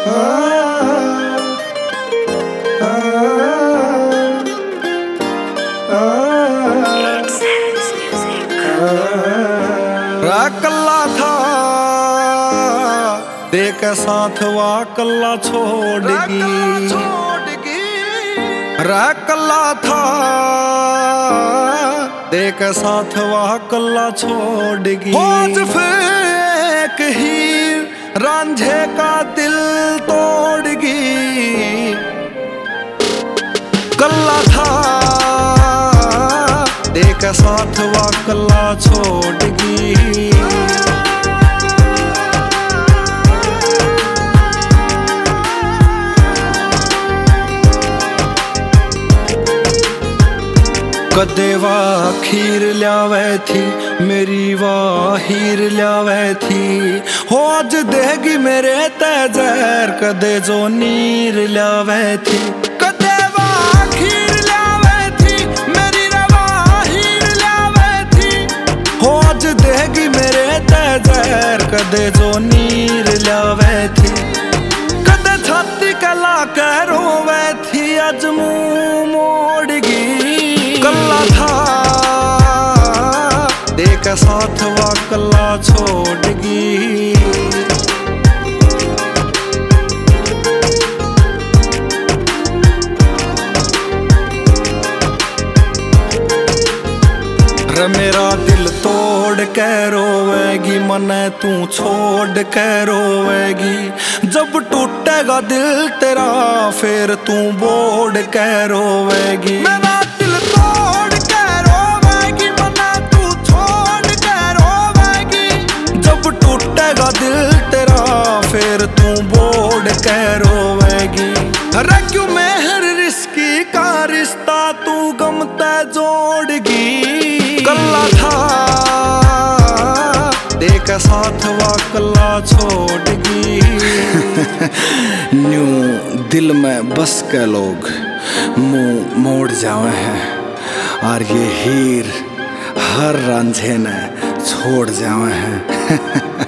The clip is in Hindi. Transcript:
कल्ला था देख साथ वा कल्ला छोड़गी, कल्ला था देख साथ वा कल्ला छोड़गी। खोज फेंक हीर रांझे का दिल तोड़गी, कल्ला था देख साथ वा कल्ला छोड़गी। कदे वाह खीर ल्यावे थी मेरी वाह हीर ल्यावे थी, हो आज देगी मेरे तेजर कदे जो नीर ल्यावे थी। कदे वाह खीर ल्यावे थी मेरी वाह हीर ल्यावे थी, हो आज देगी मेरे तेजर कदे जो नीर ल्यावे थी। कदे छाती कला के रोवे थी आज मुंह मोड़गी, कल्ला था देख साथ वा कल्ला छोड़गी। मेरा दिल तोड़ के रोवेगी मने तू छोड़ के रोवेगी, जब टूटेगा दिल तेरा फिर तू बोड़ के रोवेगी। मेरा दिल तोड़ के रोवेगी मने तू छोड़ के रोवेगी, जब टूटेगा दिल तेरा फिर तू बोड़ के रोवेगी। अरे क्यों मेहर रिश्की का रिश्ता तू गमते जोड़गी, कल्ला था देख साथ वा कल्ला छोड़गी। न्यू दिल में बस के लोग मुंह मोड़ जावे हैं और ये हीर हर रांझे ने छोड़ जावे हैं।